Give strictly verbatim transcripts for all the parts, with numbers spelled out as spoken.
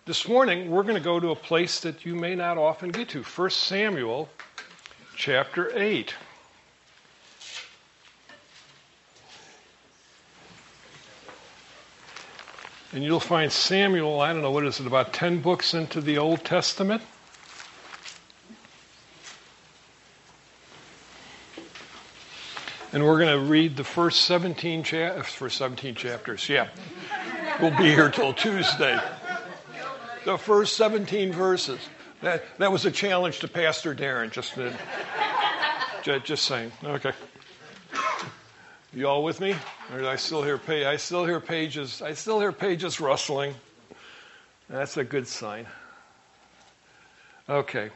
This morning, we're going to go to a place that you may not often get to, First Samuel chapter eight. And you'll find Samuel, I don't know, what is it, about ten books into the Old Testament? And we're going to read the first seventeen, cha- first seventeen chapters. Yeah, we'll be here till Tuesday. The first seventeen verses. That that was a challenge to Pastor Darren. Just just, just saying. Okay. You all with me? Or do I still hear pa- I still hear pages. I still hear pages rustling. That's a good sign. Okay.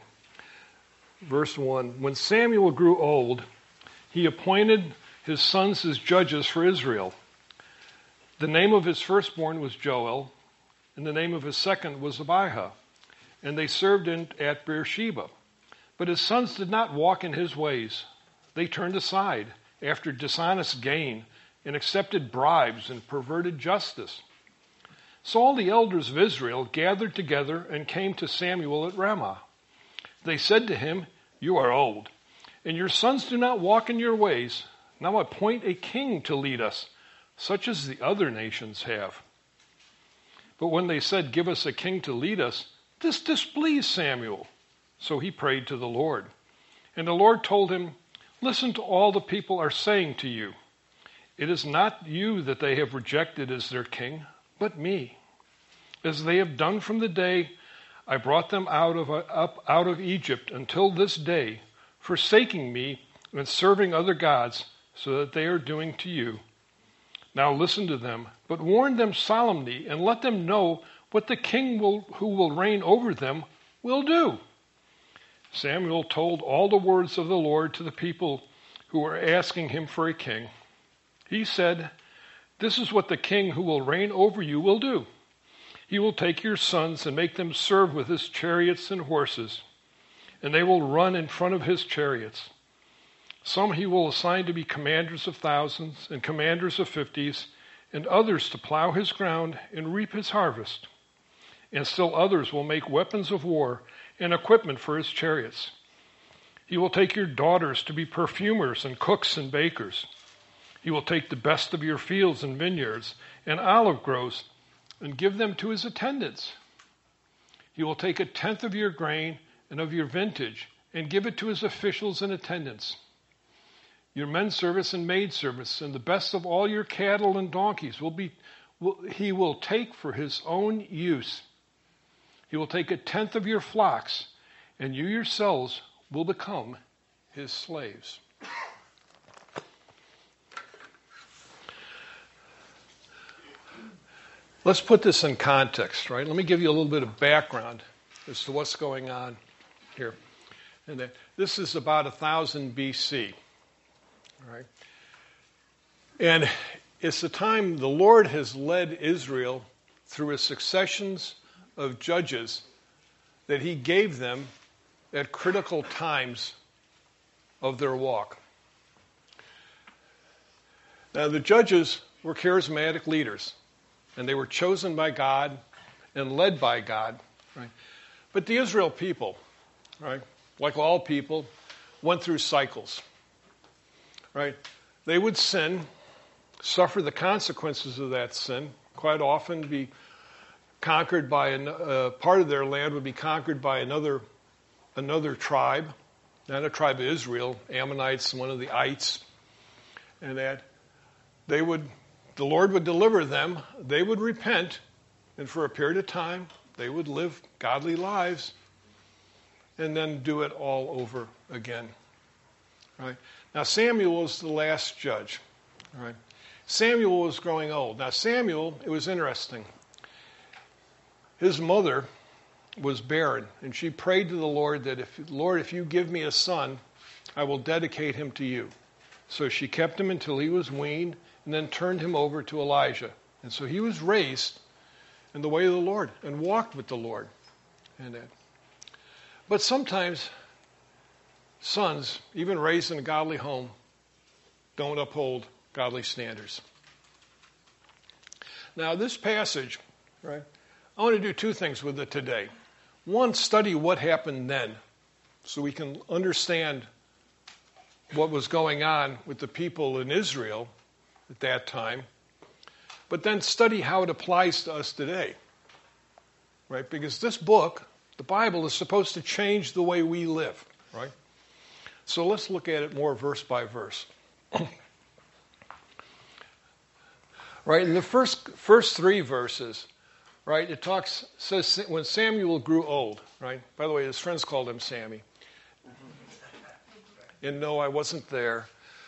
Verse one. When Samuel grew old, he appointed his sons as judges for Israel. The name of his firstborn was Joel, and the name of his second was Abijah, and they served in, at Beersheba. But his sons did not walk in his ways. They turned aside after dishonest gain and accepted bribes and perverted justice. So all the elders of Israel gathered together and came to Samuel at Ramah. They said to him, "You are old, and your sons do not walk in your ways. Now appoint a king to lead us, such as the other nations have." But when they said, "Give us a king to lead us," this displeased Samuel. So he prayed to the Lord. And the Lord told him, "Listen to all the people are saying to you. It is not you that they have rejected as their king, but me, as they have done from the day I brought them out of up out of Egypt until this day, forsaking me and serving other gods, so that they are doing to you. Now listen to them, but warn them solemnly, and let them know what the king will, who will reign over them will do." Samuel told all the words of the Lord to the people who were asking him for a king. He said, "This is what the king who will reign over you will do. He will take your sons and make them serve with his chariots and horses, and they will run in front of his chariots. Some he will assign to be commanders of thousands and commanders of fifties, and others to plow his ground and reap his harvest. And still others will make weapons of war and equipment for his chariots. He will take your daughters to be perfumers and cooks and bakers. He will take the best of your fields and vineyards and olive groves and give them to his attendants. He will take a tenth of your grain and of your vintage and give it to his officials and attendants. Your men service and maid service and the best of all your cattle and donkeys will be will, he will take for his own use. He will take a tenth of your flocks, and you yourselves will become his slaves." Let's put this in context, right? Let me give you a little bit of background as to what's going on here. And that this is about one thousand B C, all right? And it's the time the Lord has led Israel through a successions of judges that he gave them at critical times of their walk. Now, the judges were charismatic leaders, and they were chosen by God and led by God, right? But the Israel people, right, like all people, went through cycles, right? They would sin, suffer the consequences of that sin, quite often be conquered by a uh, part of their land would be conquered by another another tribe, not a tribe of Israel, Ammonites, one of the ites, and that they would, the Lord would deliver them. They would repent, and for a period of time, they would live godly lives, and then do it all over again. Right? Now Samuel was the last judge. Right? Samuel was growing old. Now Samuel, it was interesting. His mother was barren, and she prayed to the Lord that, if Lord, if you give me a son, I will dedicate him to you. So she kept him until he was weaned, and then turned him over to Elijah. And so he was raised in the way of the Lord and walked with the Lord. And that. But sometimes sons, even raised in a godly home, don't uphold godly standards. Now this passage, right, I want to do two things with it today. One, study what happened then so we can understand what was going on with the people in Israel at that time. But then study how it applies to us today. Right? Because this book, the Bible, is supposed to change the way we live. Right? So let's look at it more verse by verse. Right? In the first first three verses, right, it talks, says when Samuel grew old, right? By the way, his friends called him Sammy. And no, I wasn't there.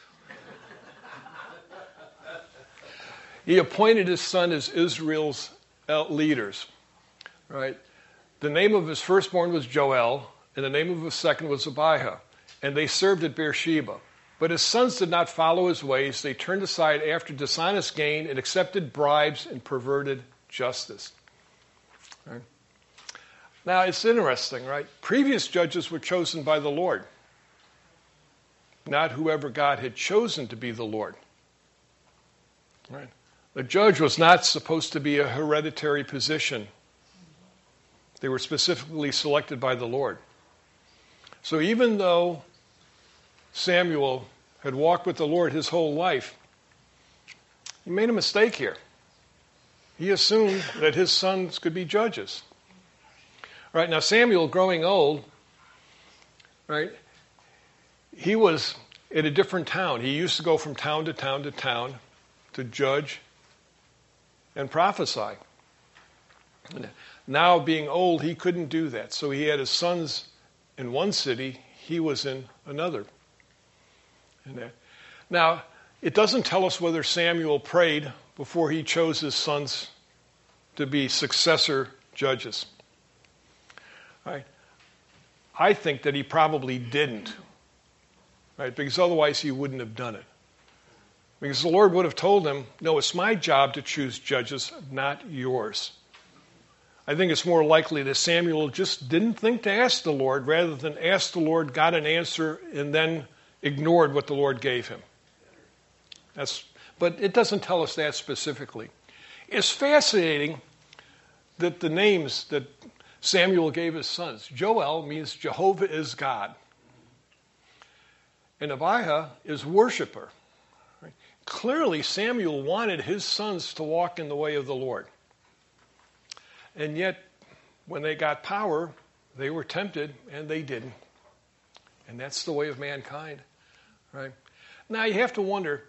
He appointed his son as Israel's leaders, right? The name of his firstborn was Joel, and the name of his second was Abijah, and they served at Beersheba. But his sons did not follow his ways. They turned aside after dishonest gain and accepted bribes and perverted justice. Right? Now, it's interesting, right? Previous judges were chosen by the Lord, not whoever God had chosen to be the Lord. Right? The judge was not supposed to be a hereditary position. They were specifically selected by the Lord. So even though Samuel had walked with the Lord his whole life, he made a mistake here. He assumed that his sons could be judges. Right, now Samuel, growing old, right, he was in a different town. He used to go from town to town to town to judge and prophesy. Now, being old, he couldn't do that. So he had his sons in one city, he was in another. Now, it doesn't tell us whether Samuel prayed before he chose his sons to be successor judges. Right? I think that he probably didn't, right? Because otherwise he wouldn't have done it. Because the Lord would have told him, no, it's my job to choose judges, not yours. I think it's more likely that Samuel just didn't think to ask the Lord, rather than ask the Lord, got an answer, and then ignored what the Lord gave him. That's, but it doesn't tell us that specifically. It's fascinating that the names that Samuel gave his sons, Joel means Jehovah is God, and Abijah is worshiper. Right? Clearly, Samuel wanted his sons to walk in the way of the Lord. And yet, when they got power, they were tempted, and they didn't. And that's the way of mankind. Right? Now, you have to wonder,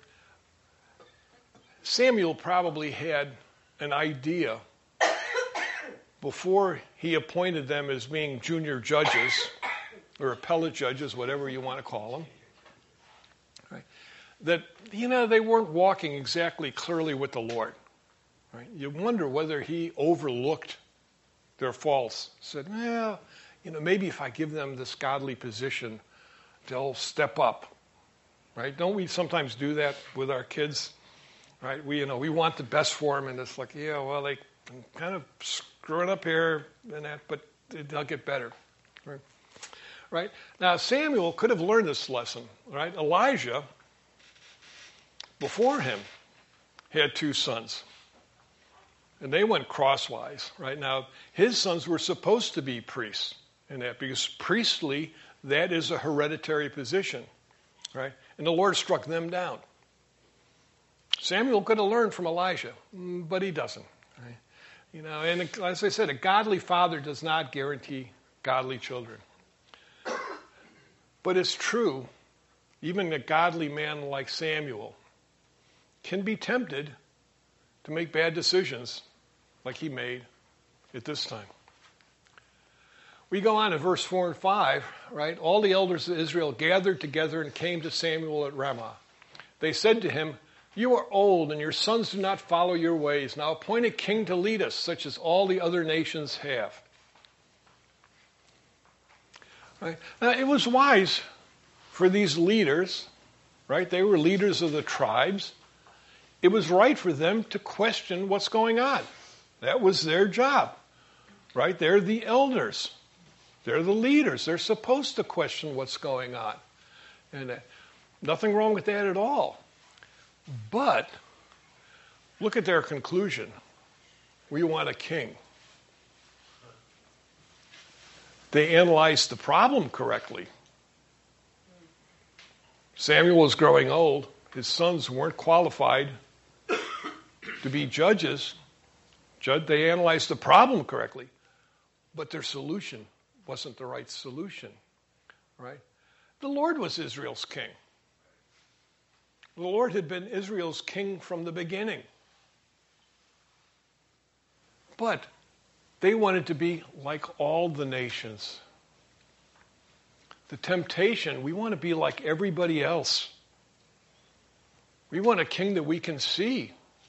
Samuel probably had an idea before he appointed them as being junior judges, or appellate judges, whatever you want to call them, right? That, you know, they weren't walking exactly clearly with the Lord. Right? You wonder whether he overlooked their faults. Said, well, you know, maybe if I give them this godly position, they'll step up. Right? Don't we sometimes do that with our kids? Right? We, you know, we want the best for them, and it's like, yeah, well, they kind of screwing up here and that, but they'll get better. Right? Right? Now, Samuel could have learned this lesson. Right? Elijah, before him, had two sons. And they went crosswise. Right? Now, his sons were supposed to be priests in that, because priestly, that is a hereditary position. Right? And the Lord struck them down. Samuel could have learned from Elijah, but he doesn't. Right? You know, and as I said, a godly father does not guarantee godly children. But it's true, even a godly man like Samuel can be tempted to make bad decisions like he made at this time. We go on in verse four and five, right? All the elders of Israel gathered together and came to Samuel at Ramah. They said to him, you are old, and your sons do not follow your ways. Now appoint a king to lead us, such as all the other nations have. Right? Now, it was wise for these leaders, right? They were leaders of the tribes. It was right for them to question what's going on. That was their job, right? They're the elders. They're the leaders. They're supposed to question what's going on. And uh, nothing wrong with that at all. But look at their conclusion. We want a king. they analyzed the problem correctly. Samuel was growing old. His sons weren't qualified to be judges. Judge, they analyzed the problem correctly, but their solution wasn't the right solution, right? The Lord was Israel's king. The Lord had been Israel's king from the beginning. But they wanted to be like all the nations. The temptation, we want to be like everybody else. We want a king that we can see.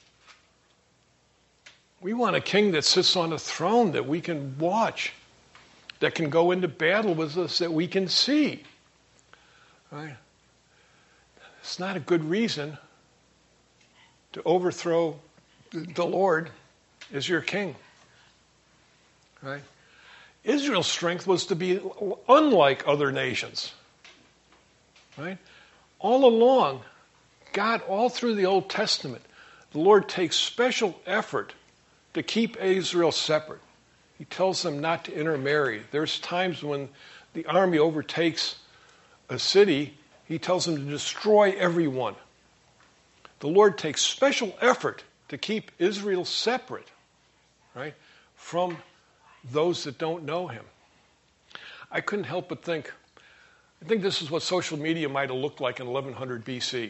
We want a king that sits on a throne that we can watch, that can go into battle with us, that we can see. Right? It's not a good reason to overthrow the Lord as your king. Right? Israel's strength was to be unlike other nations. Right? All along, God, all through the Old Testament, the Lord takes special effort to keep Israel separate. He tells them not to intermarry. There's times when the army overtakes a city, he tells them to destroy everyone. The Lord takes special effort to keep Israel separate, right, from those that don't know him. I couldn't help but think, I think this is what social media might have looked like in eleven hundred B C.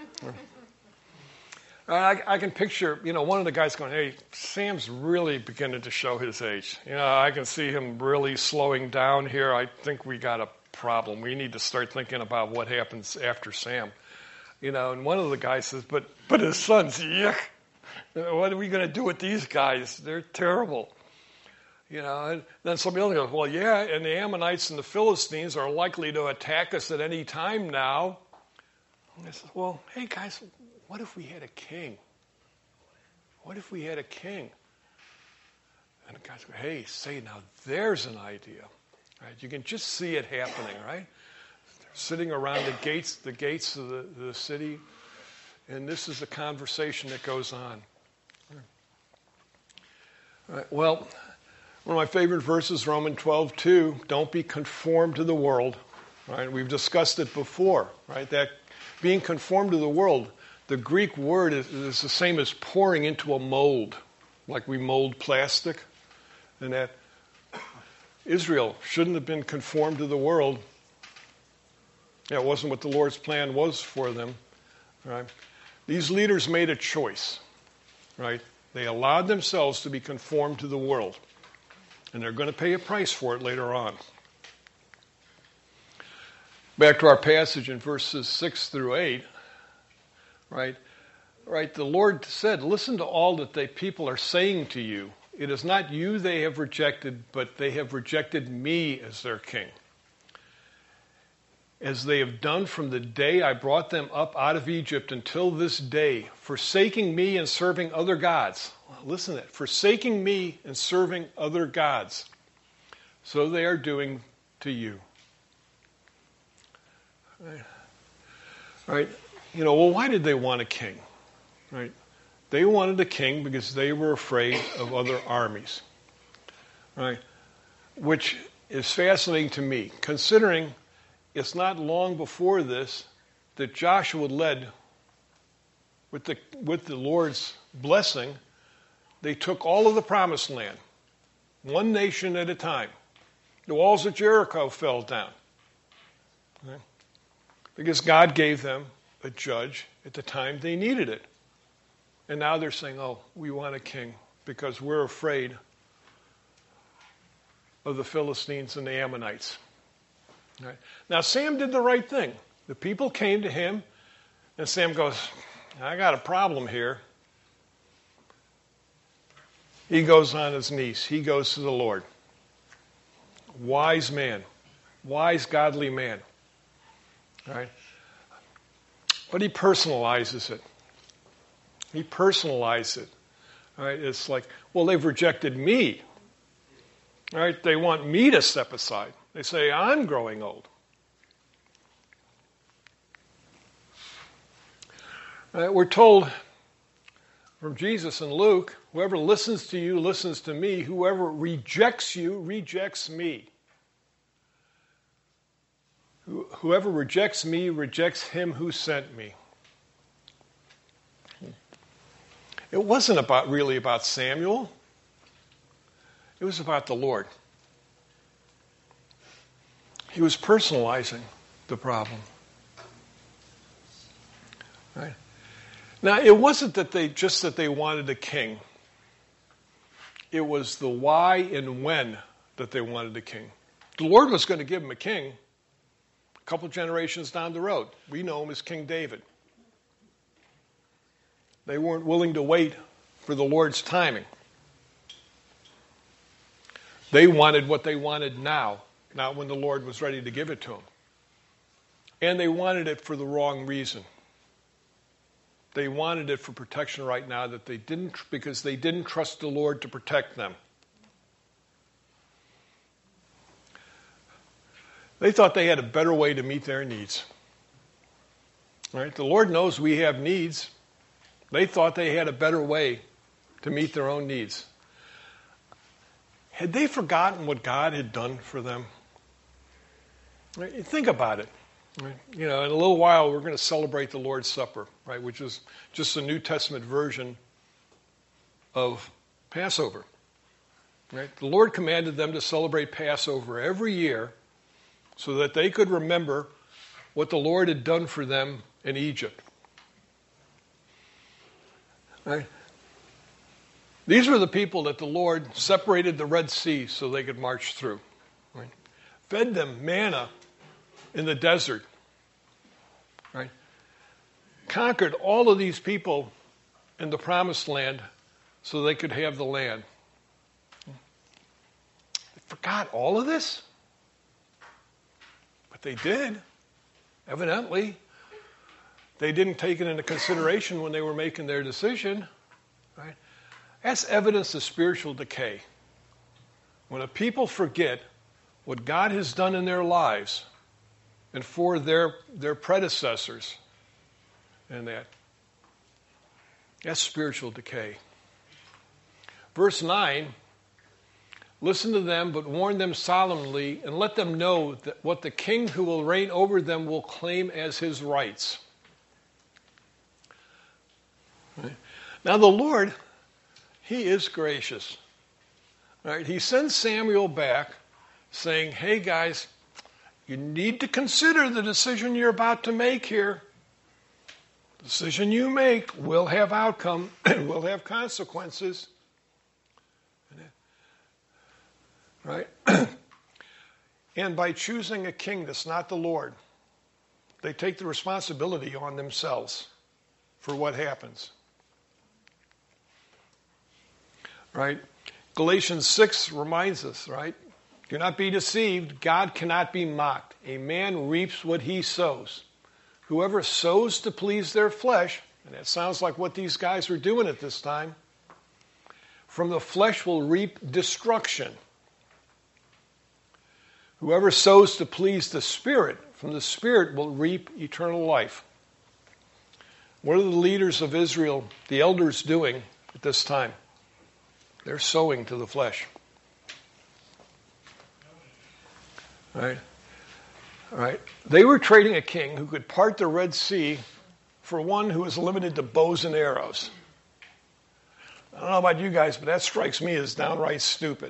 I, I can picture, you know, one of the guys going, hey, Sam's really beginning to show his age. You know, I can see him really slowing down here. I think we got a problem. We need to start thinking about what happens after Sam. You know, and one of the guys says, but but his sons, yuck. What are we going to do with these guys? They're terrible. You know, and then somebody else goes, well, yeah, and the Ammonites and the Philistines are likely to attack us at any time now. And I said, well, hey, guys, what if we had a king? What if we had a king? And the guys go, hey, say, now there's an idea. Right? You can just see it happening, right? They're sitting around the gates, the gates of the, the city, and this is the conversation that goes on. Right, well, one of my favorite verses, Romans twelve two, don't be conformed to the world. Right? We've discussed it before, right? That being conformed to the world, the Greek word is, is the same as pouring into a mold, like we mold plastic. And that Israel shouldn't have been conformed to the world. Yeah, it wasn't what the Lord's plan was for them. Right? These leaders made a choice. Right? They allowed themselves to be conformed to the world. And they're going to pay a price for it later on. Back to our passage in verses six through eight. Right? Right? The Lord said, listen to all that the people are saying to you. It is not you they have rejected, but they have rejected me as their king. As they have done from the day I brought them up out of Egypt until this day, forsaking me and serving other gods. Listen to that. Forsaking me and serving other gods. So they are doing to you. Right? Right? You know, well, why did they want a king? Right? They wanted a king because they were afraid of other armies. Right? Which is fascinating to me, considering it's not long before this that Joshua led, with the with the Lord's blessing, they took all of the promised land, one nation at a time. The walls of Jericho fell down. Right? Because God gave them a judge at the time they needed it. And now they're saying, oh, we want a king because we're afraid of the Philistines and the Ammonites. Right? Now, Sam did the right thing. The people came to him, and Sam goes, I got a problem here. He goes on his knees. He goes to the Lord. Wise man. Wise, godly man. Right? But he personalizes it. He personalizes it. Right? It's like, well, they've rejected me. Right? They want me to step aside. They say, I'm growing old. Right? We're told from Jesus and Luke, whoever listens to you listens to me. Whoever rejects you rejects me. Whoever rejects me rejects him who sent me. It wasn't about really about Samuel. It was about the Lord. He was personalizing the problem. Right? Now, it wasn't that they just that they wanted a king. It was the why and when that they wanted a king. The Lord was going to give them a king a couple generations down the road. We know him as King David. They weren't willing to wait for the Lord's timing. They wanted what they wanted now, not when the Lord was ready to give it to them. And they wanted it for the wrong reason. They wanted it for protection right now that they didn't, because they didn't trust the Lord to protect them. They thought they had a better way to meet their needs. Right? The Lord knows we have needs. They thought they had a better way to meet their own needs. Had they forgotten what God had done for them? Right? Think about it. Right? You know, in a little while we're going to celebrate the Lord's Supper, right? Which is just a New Testament version of Passover. Right? The Lord commanded them to celebrate Passover every year so that they could remember what the Lord had done for them in Egypt. Right? These were the people that the Lord separated the Red Sea so they could march through. Right? Fed them manna in the desert. Right? Conquered all of these people in the Promised Land so they could have the land. They forgot all of this? But they did. Evidently. They didn't take it into consideration when they were making their decision. Right? That's evidence of spiritual decay. When a people forget what God has done in their lives and for their, their predecessors and that, that's spiritual decay. Verse nine, listen to them, but warn them solemnly, and let them know that what the king who will reign over them will claim as his rights. Right? Now the Lord, he is gracious. Right? He sends Samuel back saying, hey guys, you need to consider the decision you're about to make here. The decision you make will have outcome and will have consequences. Right? And by choosing a king that's not the Lord, they take the responsibility on themselves for what happens. Right? Galatians six reminds us, right? Do not be deceived. God cannot be mocked. A man reaps what he sows. Whoever sows to please their flesh, and that sounds like what these guys were doing at this time, from the flesh will reap destruction. Whoever sows to please the Spirit, from the Spirit will reap eternal life. What are the leaders of Israel, the elders, doing at this time? They're sowing to the flesh. Right? Right? They were trading a king who could part the Red Sea for one who was limited to bows and arrows. I don't know about you guys, but that strikes me as downright stupid.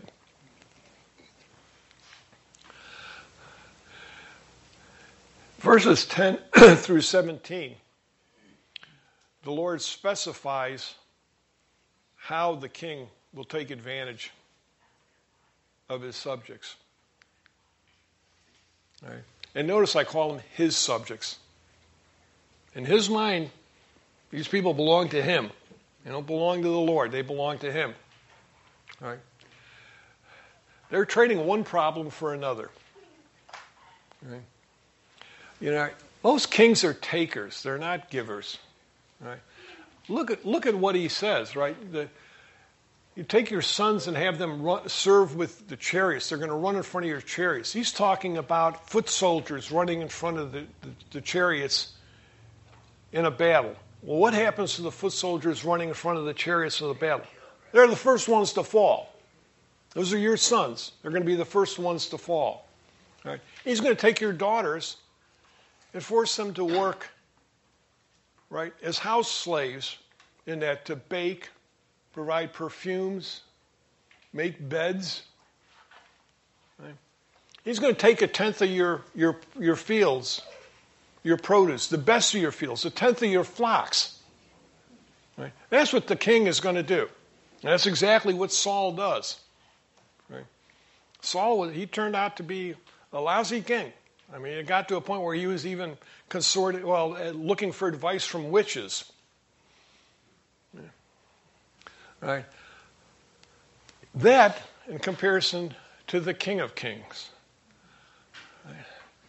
Verses ten through seventeen, the Lord specifies how the king will take advantage of his subjects. All right. And notice I call them his subjects. In his mind, these people belong to him. They don't belong to the Lord. They belong to him. All right. They're trading one problem for another. All right. You know, most kings are takers. They're not givers. Right? Look at look at what he says, right? The, you take your sons and have them run, serve with the chariots. They're going to run in front of your chariots. He's talking about foot soldiers running in front of the, the, the chariots in a battle. Well, what happens to the foot soldiers running in front of the chariots in the battle? They're the first ones to fall. Those are your sons. They're going to be the first ones to fall. Right? He's going to take your daughters It forced them to work, right, as house slaves in that to bake, provide perfumes, make beds. Right? He's going to take a tenth of your, your, your fields, your produce, the best of your fields, a tenth of your flocks. Right? That's what the king is going to do. And that's exactly what Saul does. Right? Saul, he turned out to be a lousy king. I mean, it got to a point where he was even consorted, well, looking for advice from witches. Yeah. Right? That, in comparison to the King of Kings. Right?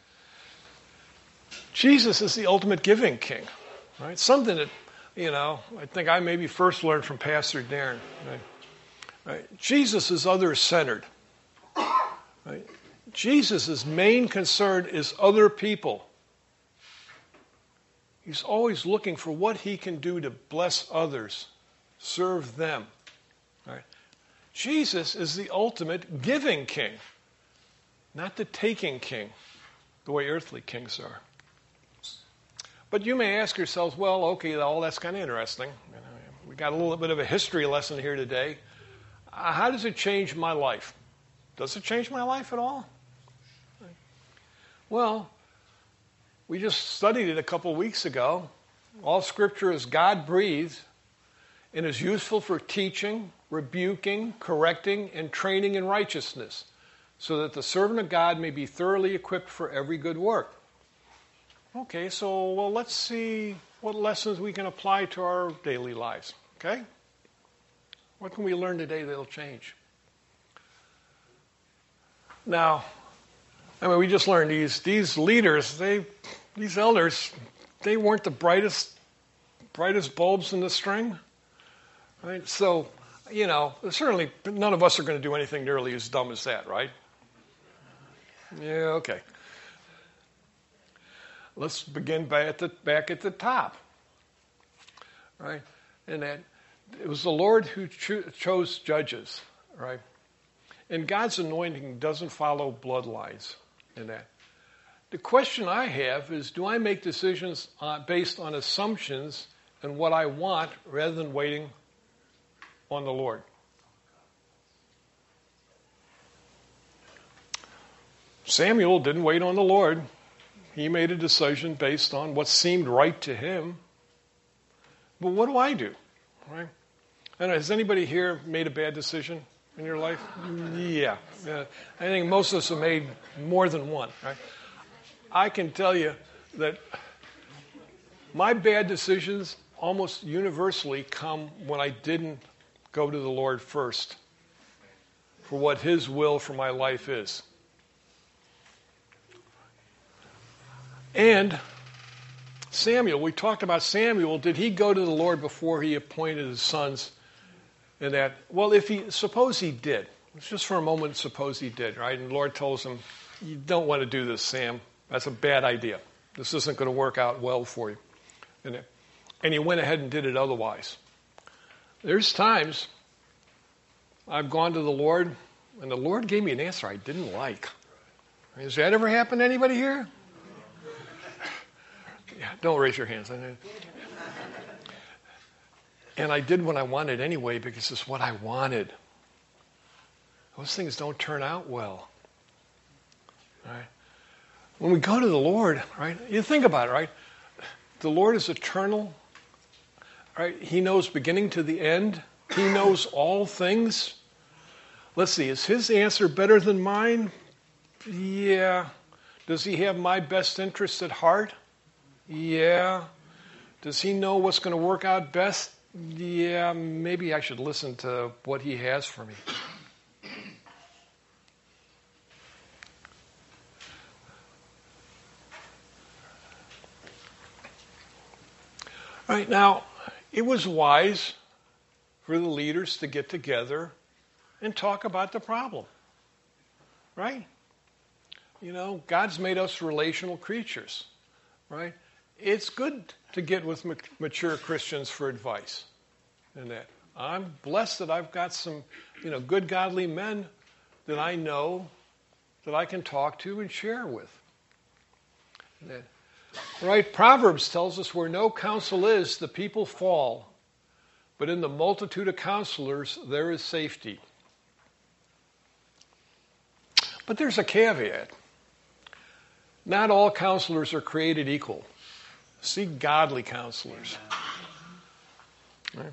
Jesus is the ultimate giving king. Right? Something that, you know, I think I maybe first learned from Pastor Darren. Right? Right? Jesus is others-centered. Right? Jesus' main concern is other people. He's always looking for what he can do to bless others, serve them. Right? Jesus is the ultimate giving king, not the taking king, the way earthly kings are. But you may ask yourselves, well, okay, all that's kind of interesting. We got a little bit of a history lesson here today. Uh, how does it change my life? Does it change my life at all? Well, we just studied it a couple weeks ago. All Scripture is God-breathed and is useful for teaching, rebuking, correcting, and training in righteousness, so that the servant of God may be thoroughly equipped for every good work. Okay, so well, let's see what lessons we can apply to our daily lives. Okay? What can we learn today that'll change? Now, I mean, we just learned these these leaders, they these elders, they weren't the brightest brightest bulbs in the string, right? So, you know, certainly none of us are going to do anything nearly as dumb as that, right? Yeah, okay. Let's begin back at the back at the top, right? And that it was the Lord who cho- chose judges, right? And God's anointing doesn't follow bloodlines in that. The question I have is, do I make decisions uh, based on assumptions and what I want rather than waiting on the Lord? Samuel didn't wait on the Lord. He made a decision based on what seemed right to him. But what do I do? Right? And has anybody here made a bad decision in your life? Yeah. yeah. I think most of us have made more than one. Right? I can tell you that my bad decisions almost universally come when I didn't go to the Lord first for what His will for my life is. And Samuel, we talked about Samuel. Did he go to the Lord before he appointed his sons? And that, well, if he, suppose he did. Let's just for a moment suppose he did, right? And the Lord tells him, you don't want to do this, Sam. That's a bad idea. This isn't going to work out well for you. And, it, and he went ahead and did it otherwise. There's times I've gone to the Lord, and the Lord gave me an answer I didn't like. Has that ever happened to anybody here? Yeah, don't raise your hands. And I did what I wanted anyway because it's what I wanted. Those things don't turn out well. Right? When we go to the Lord, right? You think about it, right? The Lord is eternal. Right? He knows beginning to the end. He knows all things. Let's see, is His answer better than mine? Yeah. Does He have my best interests at heart? Yeah. Does He know what's going to work out best? Yeah, maybe I should listen to what He has for me. All right, now, it was wise for the leaders to get together and talk about the problem. Right? You know, God's made us relational creatures. Right? It's good to get with mature Christians for advice. And that I'm blessed that I've got some, you know, good godly men that I know that I can talk to and share with. And that, Right? Proverbs tells us where no counsel is, the people fall. But in the multitude of counselors, there is safety. But there's a caveat. Not all counselors are created equal. Seek godly counselors. Right?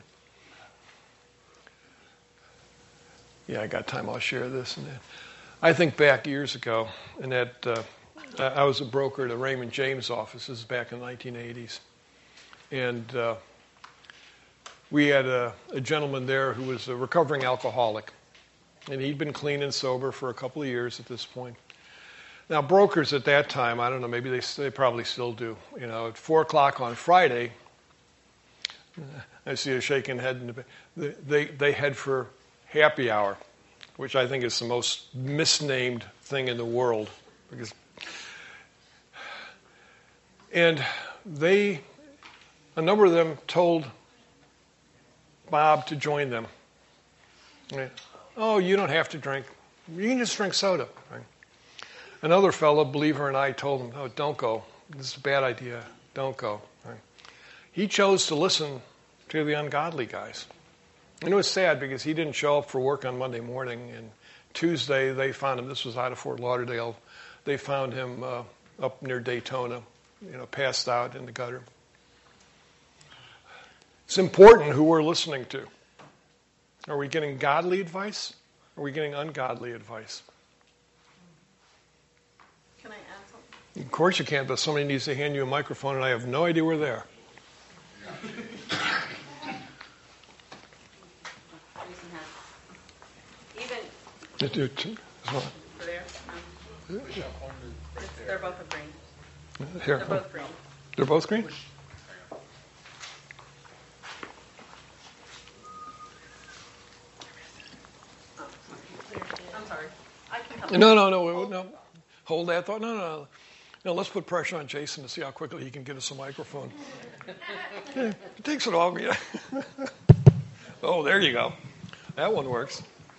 Yeah, I got time. I'll share this. And that. I think back years ago, and that uh, I was a broker at the Raymond James office. This is back in the nineteen eighties. And uh, we had a, a gentleman there who was a recovering alcoholic. And he'd been clean and sober for a couple of years at this point. Now, brokers at that time, I don't know, maybe they, they probably still do. You know, at four o'clock on Friday, I see a shaking head. In the, they, they head for happy hour, which I think is the most misnamed thing in the world. Because, and they, a number of them told Bob to join them. Right? Oh, you don't have to drink. You can just drink soda. Right? Another fellow, believer, and I told him, oh, don't go. This is a bad idea. Don't go. Right? He chose to listen to the ungodly guys. And it was sad because he didn't show up for work on Monday morning. And Tuesday, they found him. This was out of Fort Lauderdale. They found him uh, up near Daytona, you know, passed out in the gutter. It's important who we're listening to. Are we getting godly advice? Or are we getting ungodly advice? Can I add something? Of course you can, but somebody needs to hand you a microphone, and I have no idea where they are. Even for there, um, they're both a green. Here. They're both green. They're both green? I'm sorry. I can help. No, no, no, no. Hold that thought. No, no, no. No, let's put pressure on Jason to see how quickly he can get us a microphone. Yeah, he takes it off. Yeah. Oh, there you go. That one works.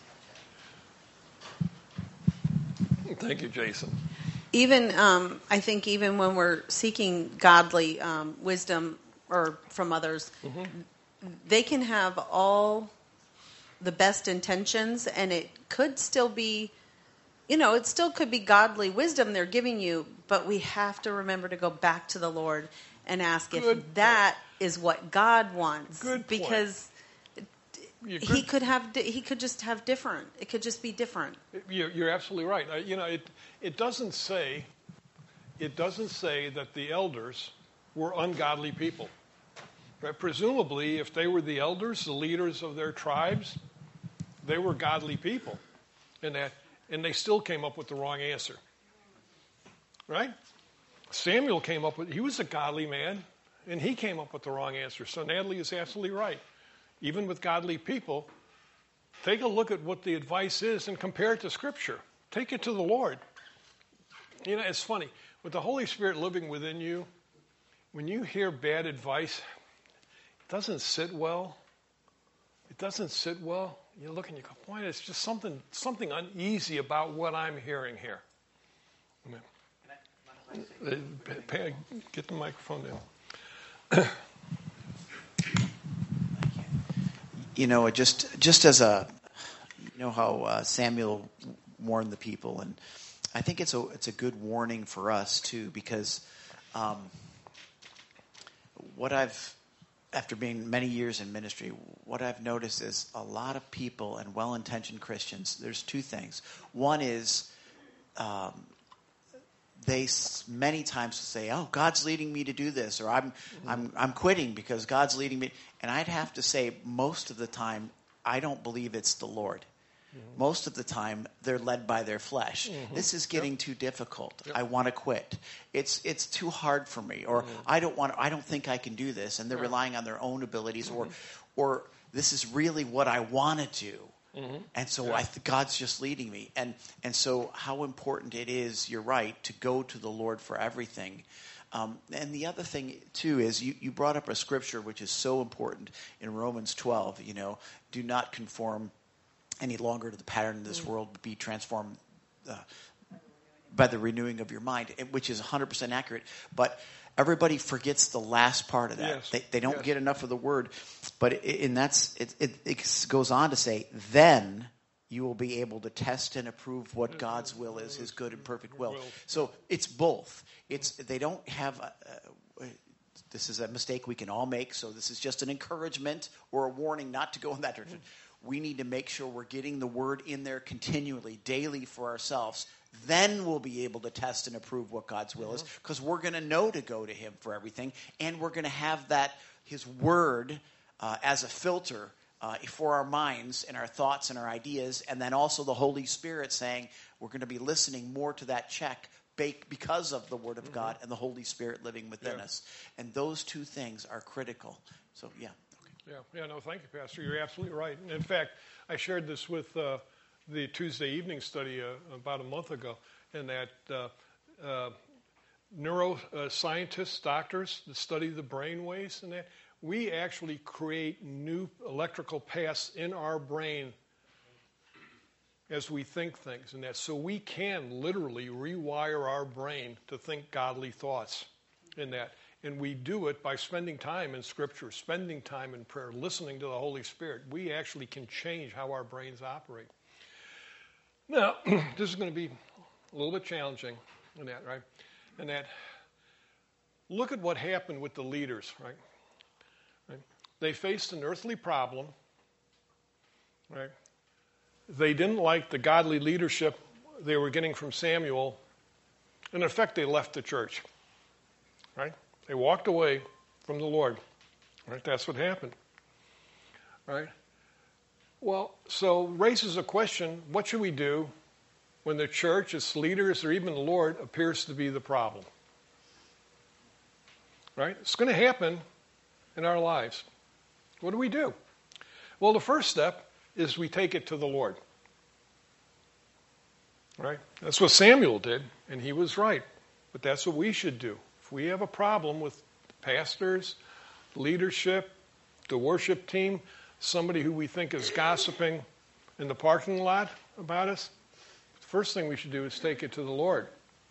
Thank you, Jason. Even, um, I think even when we're seeking godly um, wisdom or from others, mm-hmm. they can have all the best intentions, and it could still be, you know, it still could be godly wisdom they're giving you, but we have to remember to go back to the Lord and ask Good if that point. Is what God wants. Good point. Because he could have, he could just have different. It could just be different. You're, you're absolutely right. Uh, you know, it it doesn't say, it doesn't say that the elders were ungodly people. Right? Presumably, if they were the elders, the leaders of their tribes, they were godly people, and that, and they still came up with the wrong answer. Right? Samuel came up with, he was a godly man, and he came up with the wrong answer. So Natalie is absolutely right. Even with godly people, take a look at what the advice is and compare it to Scripture. Take it to the Lord. You know, it's funny. With the Holy Spirit living within you, when you hear bad advice, it doesn't sit well. It doesn't sit well. You look and you go, boy, it's just something something uneasy about what I'm hearing here. Get the microphone down. You know, just just as a, you know how uh, Samuel warned the people, and I think it's a it's a good warning for us too, because um, what I've, after being many years in ministry, what I've noticed is a lot of people and well-intentioned Christians. There's two things. One is um, they many times say, "Oh, God's leading me to do this," or "I'm I'm I'm quitting because God's leading me." And I'd have to say, most of the time, I don't believe it's the Lord. Mm-hmm. Most of the time, they're led by their flesh. Mm-hmm. This is getting yep. too difficult. Yep. I want to quit. It's it's too hard for me, or mm-hmm. I don't want. I don't think I can do this. And they're right. relying on their own abilities, mm-hmm. or or this is really what I want to do. Mm-hmm. And so yeah. I th- God's just leading me. And and so how important it is, you're right, to go to the Lord for everything. Um, and the other thing, too, is you, you brought up a scripture which is so important in Romans twelve, you know, do not conform any longer to the pattern of this world, but be transformed uh, by the renewing of your mind, which is one hundred percent accurate. But everybody forgets the last part of that. Yes. They, they don't Yes. get enough of the word. But it, and that's it, it, it goes on to say, then you will be able to test and approve what God's will is, his good and perfect will. So it's both. It's they don't have a, a, this is a mistake we can all make, so this is just an encouragement or a warning not to go in that direction. We need to make sure we're getting the word in there continually, daily for ourselves. Then we'll be able to test and approve what God's will is, because we're going to know to go to him for everything, and we're going to have that his word uh, as a filter uh, for our minds and our thoughts and our ideas, and then also the Holy Spirit saying we're going to be listening more to that check because of the Word of mm-hmm. God and the Holy Spirit living within yeah. us. And those two things are critical. So, yeah. Okay. Yeah, yeah, no, thank you, Pastor. You're absolutely right. And in fact, I shared this with uh, the Tuesday evening study uh, about a month ago, in that uh, uh, neuroscientists, doctors that study the brain waves and that, we actually create new electrical paths in our brain as we think things, and that so we can literally rewire our brain to think godly thoughts in that. And we do it by spending time in Scripture, spending time in prayer, listening to the Holy Spirit. We actually can change how our brains operate. Now, this is going to be a little bit challenging in that, right? And that, look at what happened with the leaders, right? right? They faced an earthly problem, right? They didn't like the godly leadership they were getting from Samuel. In effect, they left the church, right? They walked away from the Lord, right? That's what happened, right? Well, so raises a question, what should we do when the church, its leaders, or even the Lord appears to be the problem? Right? It's going to happen in our lives. What do we do? Well, the first step is we take it to the Lord. Right? That's what Samuel did, and he was right. But that's what we should do. If we have a problem with pastors, leadership, the worship team, somebody who we think is gossiping in the parking lot about us, the first thing we should do is take it to the Lord.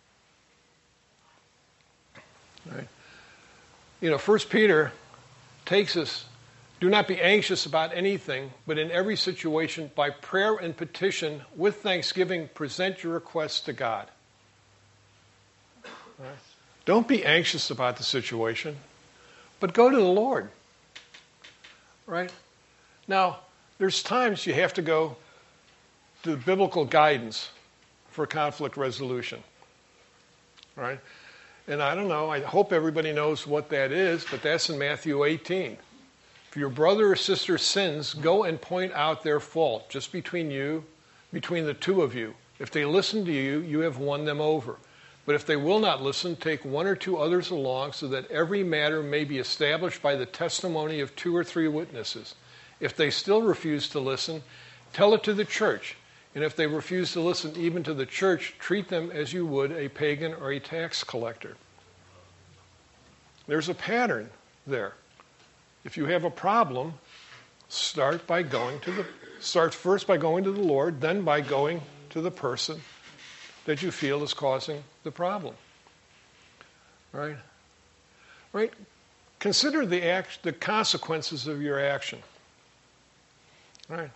Right? You know, First Peter takes us, do not be anxious about anything, but in every situation, by prayer and petition, with thanksgiving, present your requests to God. Right? Don't be anxious about the situation, but go to the Lord. Right? Now, there's times you have to go to the biblical guidance for conflict resolution. Right? And I don't know, I hope everybody knows what that is, but that's in Matthew eighteen. If your brother or sister sins, go and point out their fault, just between you, between the two of you. If they listen to you, you have won them over. But if they will not listen, take one or two others along, so that every matter may be established by the testimony of two or three witnesses. If they still refuse to listen, tell it to the church. And if they refuse to listen even to the church, treat them as you would a pagan or a tax collector. There's a pattern there. If you have a problem, start by going to the start first by going to the Lord, then by going to the person that you feel is causing the problem. Right? Right? Consider the act, the consequences of your action. Right?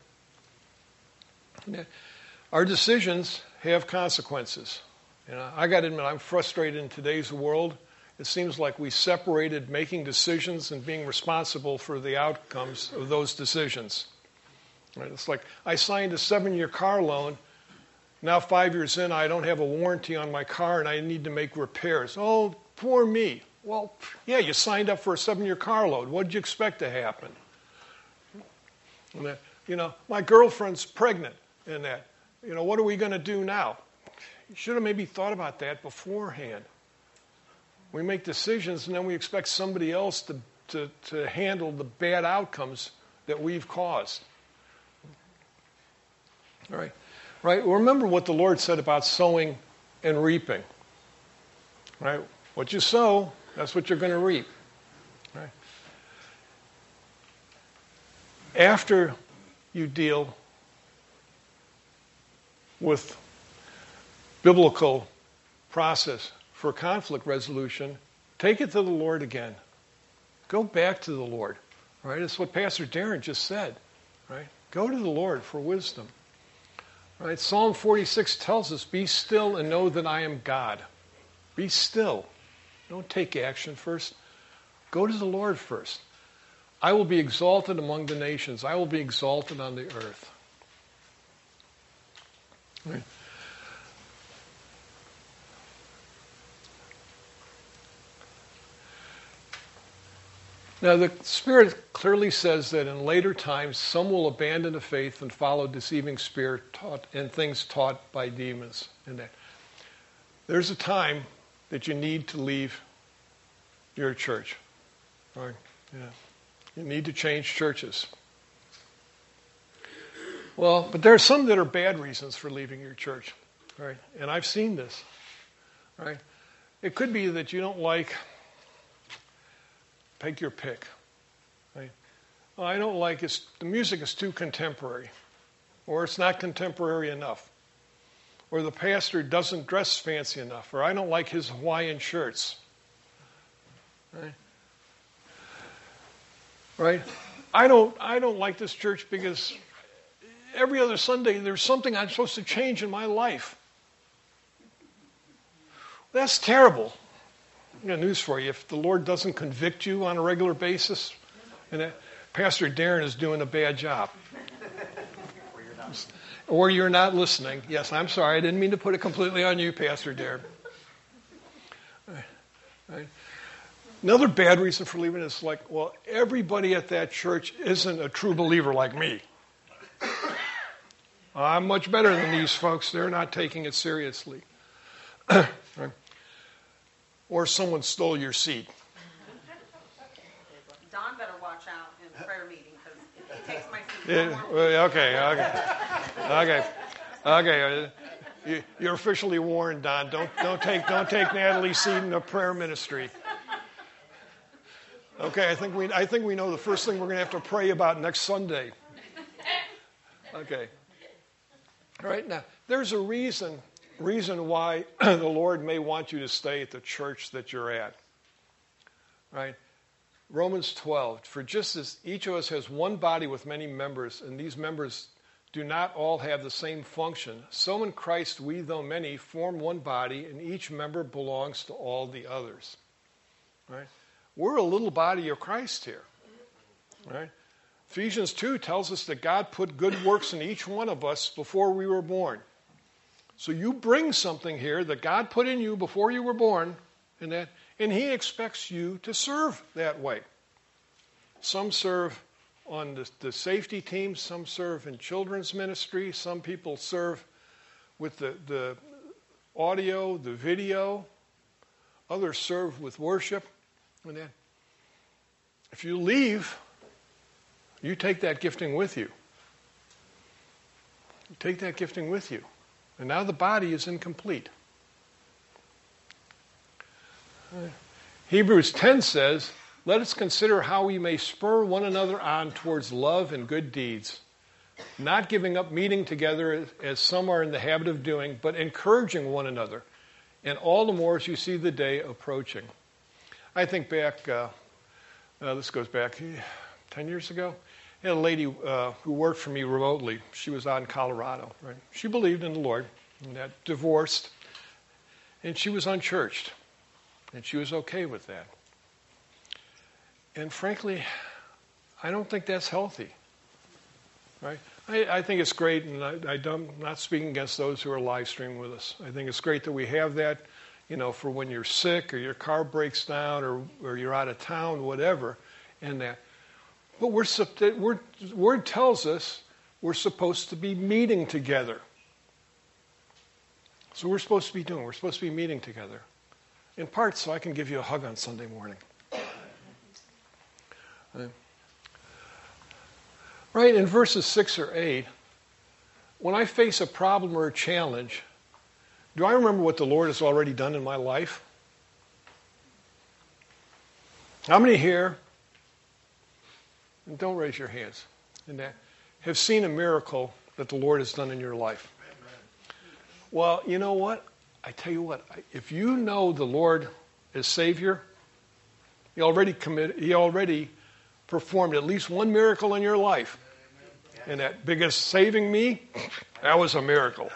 Our decisions have consequences. You know, I got to admit, I'm frustrated in today's world. It seems like we separated making decisions and being responsible for the outcomes of those decisions. Right? It's like I signed a seven-year car loan. Now five years in, I don't have a warranty on my car and I need to make repairs. Oh, poor me. Well, yeah, you signed up for a seven-year car loan. What did you expect to happen? And that, you know, my girlfriend's pregnant and that. You know, what are we going to do now? You should have maybe thought about that beforehand. We make decisions and then we expect somebody else to, to, to handle the bad outcomes that we've caused. All right. Right? Well, remember what the Lord said about sowing and reaping. Right? What you sow, that's what you're going to reap. Right? After you deal with biblical process for conflict resolution, take it to the Lord again. Go back to the Lord. Right? It's what Pastor Darren just said. Right? Go to the Lord for wisdom. Right? Psalm forty-six tells us, be still and know that I am God. Be still. Don't take action first. Go to the Lord first. I will be exalted among the nations. I will be exalted on the earth. Right? Now, the Spirit clearly says that in later times, some will abandon the faith and follow deceiving spirit taught and things taught by demons. And that there's a time that you need to leave your church. Right? Yeah. You need to change churches. Well, but there are some that are bad reasons for leaving your church. Right? And I've seen this. Right? It could be that you don't like, take your pick. Right? Well, I don't like it. The music is too contemporary. Or it's not contemporary enough. Or the pastor doesn't dress fancy enough. Or I don't like his Hawaiian shirts. Right? Right? I don't I don't like this church because every other Sunday there's something I'm supposed to change in my life. That's terrible. I got news for you. If the Lord doesn't convict you on a regular basis, and that, Pastor Darren is doing a bad job. Or you're not. Or you're not listening. Yes, I'm sorry. I didn't mean to put it completely on you, Pastor Darren. Right. Right. Another bad reason for leaving is like, well, everybody at that church isn't a true believer like me. I'm much better than these folks. They're not taking it seriously. Right? Or someone stole your seat. Don better watch out in the prayer meeting because he takes my seat. Yeah, well, okay, okay, okay, okay. You, you're officially warned, Don. Don't don't take don't take Natalie's seat in the prayer ministry. Okay, I think we I think we know the first thing we're going to have to pray about next Sunday. Okay. All right, now there's a reason reason why the Lord may want you to stay at the church that you're at. Right? Romans twelve, for just as each of us has one body with many members, and these members do not all have the same function, so in Christ we, though many, form one body, and each member belongs to all the others. Right? We're a little body of Christ here. Right? Ephesians two tells us that God put good works in each one of us before we were born. So you bring something here that God put in you before you were born, and that, and He expects you to serve that way. Some serve on the, the safety team, some serve in children's ministry, some people serve with the, the audio, the video, others serve with worship. And then, if you leave, you take that gifting with you. You take that gifting with you. And now the body is incomplete. Hebrews ten says, let us consider how we may spur one another on towards love and good deeds, not giving up meeting together as some are in the habit of doing, but encouraging one another, and all the more as you see the day approaching. I think back, uh, uh, this goes back ten years ago. I had a lady uh, who worked for me remotely. She was out in Colorado. Right? She believed in the Lord, and that divorced, and she was unchurched, and she was okay with that. And frankly, I don't think that's healthy. Right? I, I think it's great, and I, I don't, I'm not speaking against those who are live streaming with us. I think it's great that we have that, you know, for when you're sick or your car breaks down or, or you're out of town, whatever, and that. But we're, we're, Word tells us we're supposed to be meeting together. So we're supposed to be doing. We're supposed to be meeting together. In part so I can give you a hug on Sunday morning. Right, in verses six or eight, when I face a problem or a challenge, do I remember what the Lord has already done in my life? How many here, and don't raise your hands, in that, have seen a miracle that the Lord has done in your life? Well, you know what? I tell you what, if you know the Lord as Savior, He already committed, He already performed at least one miracle in your life. And that biggest saving me, that was a miracle.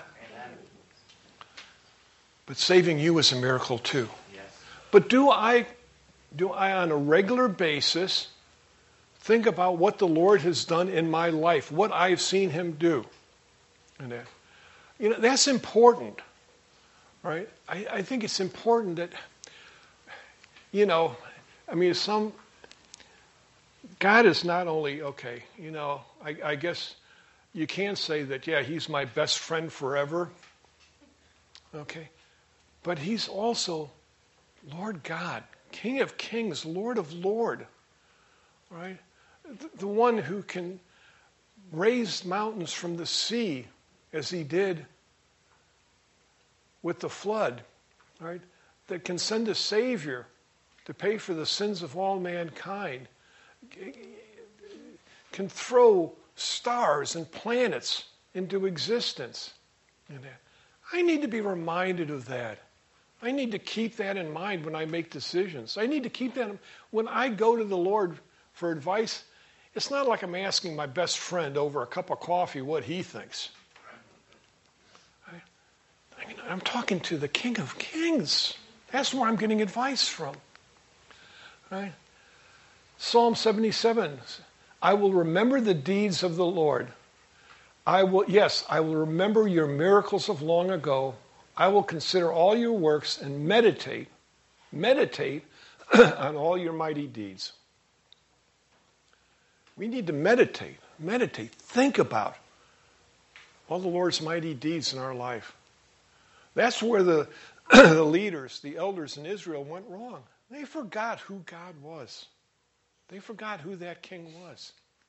But saving you is a miracle too. But do I, do I on a regular basis think about what the Lord has done in my life, what I've seen Him do? And that, you know, that's important, right? I, I think it's important that, you know, I mean, some, God is not only, okay, you know, I, I guess you can say that, yeah, He's my best friend forever, okay? But He's also Lord God, King of kings, Lord of lords, right? The, the one who can raise mountains from the sea as He did with the flood, right? That can send a Savior to pay for the sins of all mankind, can throw stars and planets into existence. I need to be reminded of that. I need to keep that in mind when I make decisions. I need to keep that in, when I go to the Lord for advice. It's not like I'm asking my best friend over a cup of coffee what he thinks. I, I mean, I'm talking to the King of Kings. That's where I'm getting advice from. Right? Psalm seventy-seven, I will remember the deeds of the Lord. I will, yes, I will remember your miracles of long ago. I will consider all your works and meditate, meditate on all your mighty deeds. We need to meditate, meditate, think about all the Lord's mighty deeds in our life. That's where the, the leaders, the elders in Israel went wrong. They forgot who God was. They forgot who that king was.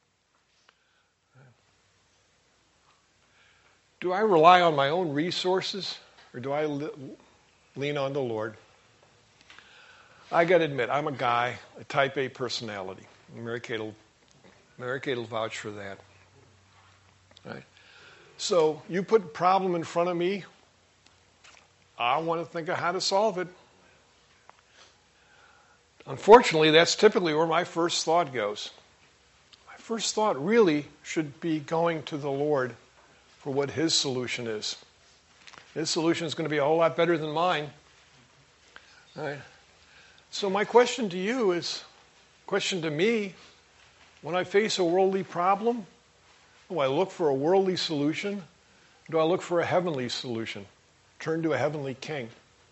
Do I rely on my own resources or do I lean on the Lord? I got to admit, I'm a guy, a type A personality. Mary Kate will, Mary Kate will vouch for that. Right? So you put a problem in front of me, I want to think of how to solve it. Unfortunately, that's typically where my first thought goes. My first thought really should be going to the Lord for what His solution is. His solution is going to be a whole lot better than mine. All right. So my question to you is, question to me, when I face a worldly problem, do I look for a worldly solution? Or do I look for a heavenly solution? Turn to a heavenly king.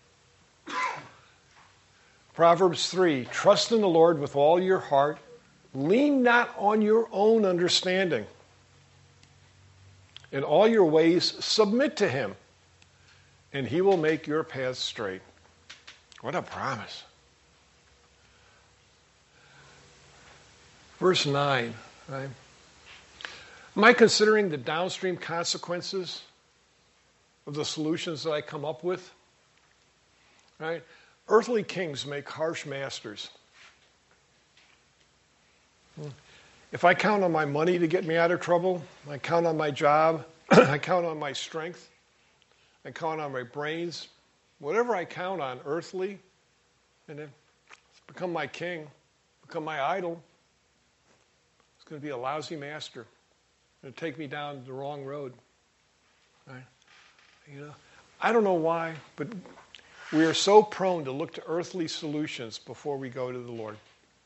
Proverbs three, trust in the Lord with all your heart. Lean not on your own understanding. In all your ways, submit to Him, and He will make your paths straight. What a promise. Verse nine, right? Am I considering the downstream consequences of the solutions that I come up with? Right? Earthly kings make harsh masters. If I count on my money to get me out of trouble, I count on my job, I count on my strength, I count on my brains, whatever I count on earthly, and then it's become my king, become my idol, it's going to be a lousy master. It's going to take me down the wrong road. Right? You know, I don't know why, but we are so prone to look to earthly solutions before we go to the Lord.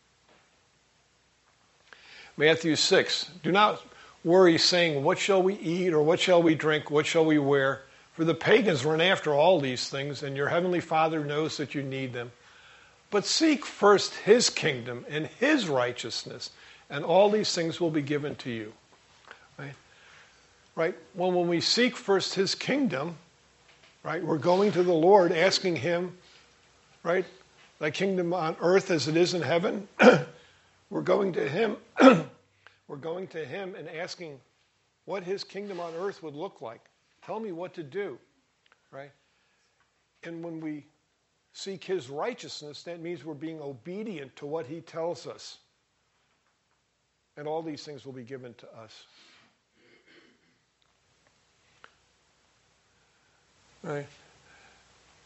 Matthew six, do not worry saying, what shall we eat, or what shall we drink, what shall we wear? For the pagans run after all these things, and your heavenly Father knows that you need them. But seek first His kingdom and His righteousness, and all these things will be given to you. Right? Right? Well, when we seek first His kingdom, right, we're going to the Lord, asking Him, right, thy kingdom on earth as it is in heaven. We're going to Him. We're going to Him and asking what His kingdom on earth would look like. Tell me what to do, right? And when we seek His righteousness, that means we're being obedient to what He tells us. And all these things will be given to us. Right?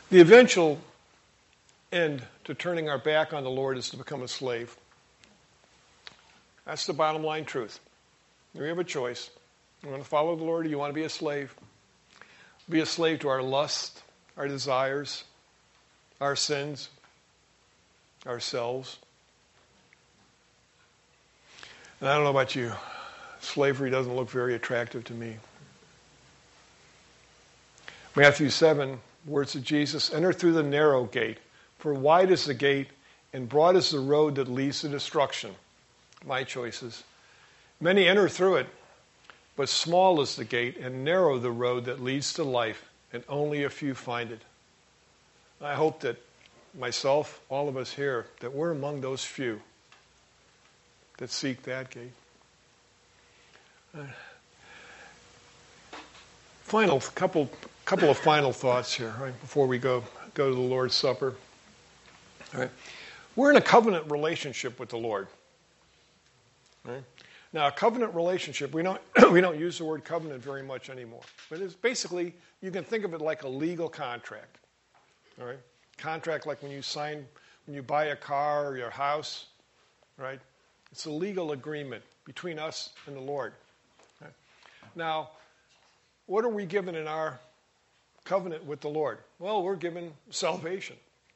The eventual end to turning our back on the Lord is to become a slave. That's the bottom line truth. We have a choice. You want to follow the Lord, or you want to be a slave? Be a slave to our lust, our desires, our sins, ourselves. And I don't know about you. Slavery doesn't look very attractive to me. Matthew seven, words of Jesus, enter through the narrow gate, for wide is the gate and broad is the road that leads to destruction. My choices. Many enter through it, but small is the gate and narrow the road that leads to life, and only a few find it. I hope that myself, all of us here, that we're among those few that seek that gate. Uh, final couple couple of final thoughts here, right, before we go go to the Lord's Supper. All right. We're in a covenant relationship with the Lord. Right? Now, a covenant relationship, we don't we don't use the word covenant very much anymore. But it's basically, you can think of it like a legal contract. All right? Contract like when you sign, when you buy a car or your house, right? It's a legal agreement between us and the Lord. Right? Now, what are we given in our covenant with the Lord? Well, we're given salvation.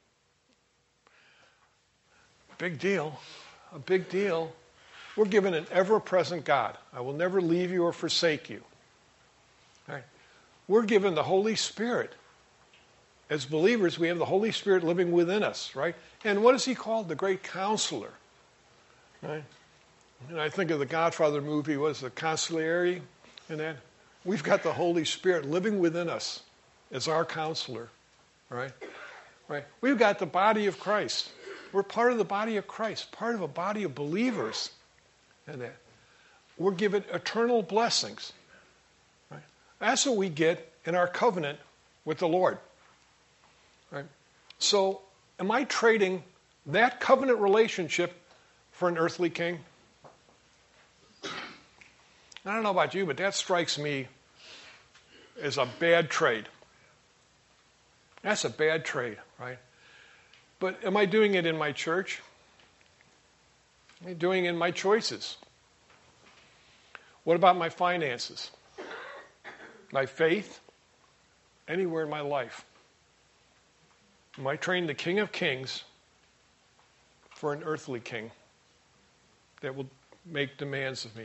Big deal. A big deal. We're given an ever-present God. I will never leave you or forsake you. Right? We're given the Holy Spirit. As believers, we have the Holy Spirit living within us, right? And what is he called? The great counselor. Right? And I think of the Godfather movie, what is the Consigliere? And that we've got the Holy Spirit living within us as our counselor. Right? Right? We've got the body of Christ. We're part of the body of Christ, part of a body of believers. And that we're given eternal blessings. Right? That's what we get in our covenant with the Lord. Right? So, am I trading that covenant relationship for an earthly king? I don't know about you, but that strikes me as a bad trade. That's a bad trade, right? But am I doing it in my church? Am I doing it in my choices? What about my finances? My faith? Anywhere in my life? Am I trading the King of Kings for an earthly king that will make demands of me?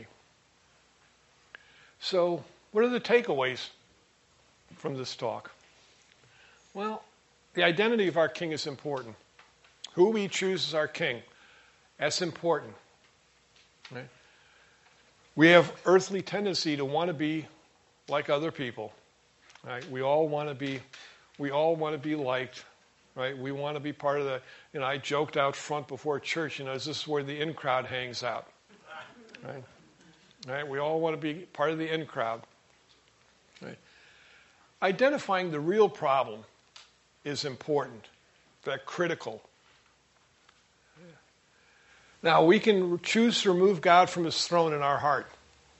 So, what are the takeaways from this talk? Well, the identity of our king is important. Who we choose as our king, that's important. Right? We have earthly tendency to want to be like other people. Right? We all want to be, we all want to be liked. Right? We want to be part of the, you know, I joked out front before church, you know, is this where the in crowd hangs out? Right? Right? We all want to be part of the in crowd. Right? Identifying the real problem is important. That's critical. Now, we can choose to remove God from his throne in our heart.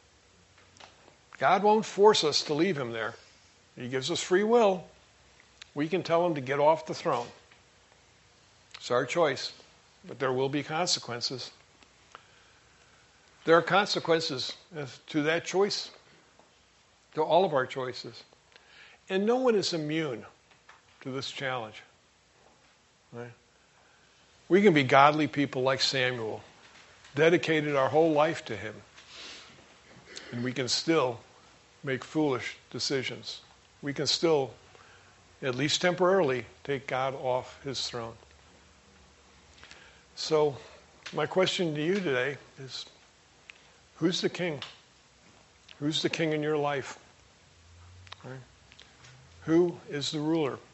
God won't force us to leave him there. He gives us free will. We can tell him to get off the throne. It's our choice, but there will be consequences. There are consequences to that choice, to all of our choices. And no one is immune to this challenge. Right? We can be godly people like Samuel, dedicated our whole life to him, and we can still make foolish decisions. We can still, at least temporarily, take God off his throne. So, my question to you today is, who's the king? Who's the king in your life? Right? Who is the ruler?